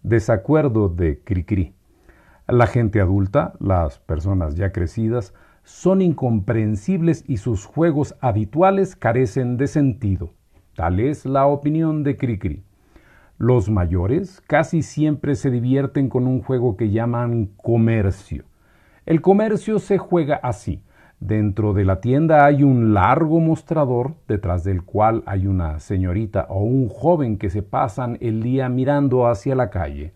Desacuerdo de Cricri. La gente adulta, las personas ya crecidas, son incomprensibles y sus juegos habituales carecen de sentido. Tal es la opinión de Cricri. Los mayores casi siempre se divierten con un juego que llaman comercio. El comercio se juega así. Dentro de la tienda hay un largo mostrador, detrás del cual hay una señorita o un joven que se pasan el día mirando hacia la calle.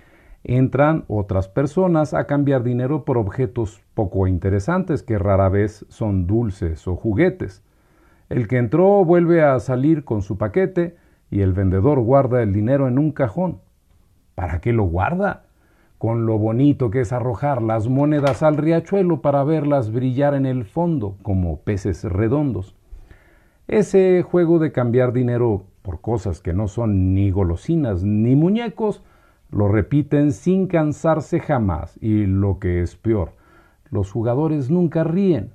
Entran otras personas a cambiar dinero por objetos poco interesantes que rara vez son dulces o juguetes. El que entró vuelve a salir con su paquete y el vendedor guarda el dinero en un cajón. ¿Para qué lo guarda? Con lo bonito que es arrojar las monedas al riachuelo para verlas brillar en el fondo como peces redondos. Ese juego de cambiar dinero por cosas que no son ni golosinas ni muñecos, lo repiten sin cansarse jamás y lo que es peor, los jugadores nunca ríen.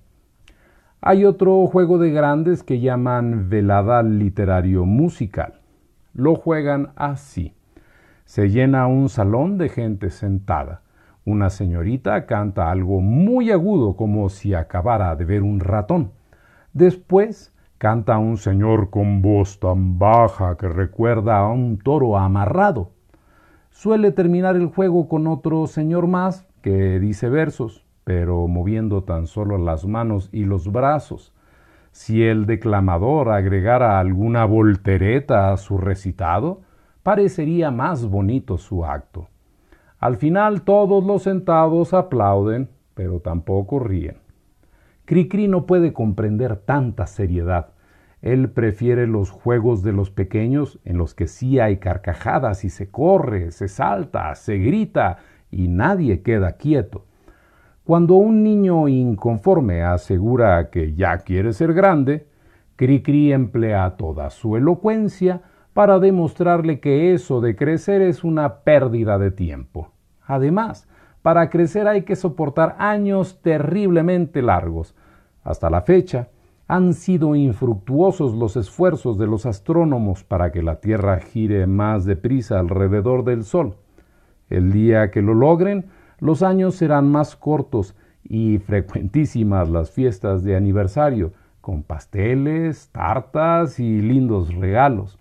Hay otro juego de grandes que llaman velada literario musical. Lo juegan así. Se llena un salón de gente sentada. Una señorita canta algo muy agudo como si acabara de ver un ratón. Después canta un señor con voz tan baja que recuerda a un toro amarrado. Suele terminar el juego con otro señor más que dice versos, pero moviendo tan solo las manos y los brazos. Si el declamador agregara alguna voltereta a su recitado, parecería más bonito su acto. Al final todos los sentados aplauden, pero tampoco ríen. Cricri no puede comprender tanta seriedad. Él prefiere los juegos de los pequeños en los que sí hay carcajadas y se corre, se salta, se grita y nadie queda quieto. Cuando un niño inconforme asegura que ya quiere ser grande, Cricri emplea toda su elocuencia para demostrarle que eso de crecer es una pérdida de tiempo. Además, para crecer hay que soportar años terriblemente largos. Hasta la fecha, han sido infructuosos los esfuerzos de los astrónomos para que la Tierra gire más deprisa alrededor del Sol. El día que lo logren, los años serán más cortos y frecuentísimas las fiestas de aniversario, con pasteles, tartas y lindos regalos.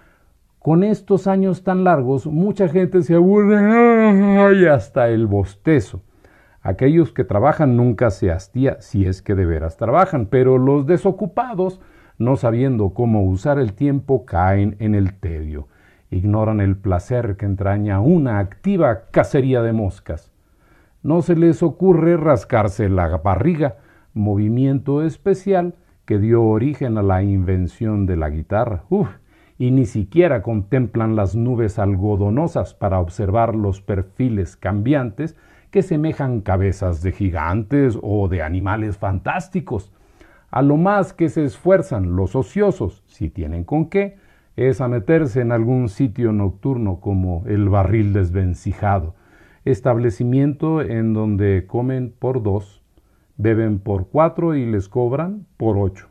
Con estos años tan largos, mucha gente se aburre y hasta el bostezo. Aquellos que trabajan nunca se hastía si es que de veras trabajan, pero los desocupados, no sabiendo cómo usar el tiempo, caen en el tedio. Ignoran el placer que entraña una activa cacería de moscas. No se les ocurre rascarse la barriga, movimiento especial que dio origen a la invención de la guitarra. Y ni siquiera contemplan las nubes algodonosas para observar los perfiles cambiantes que semejan cabezas de gigantes o de animales fantásticos. A lo más que se esfuerzan los ociosos, si tienen con qué, es a meterse en algún sitio nocturno como el Barril Desvencijado, establecimiento en donde comen por 2, beben por 4 y les cobran por 8.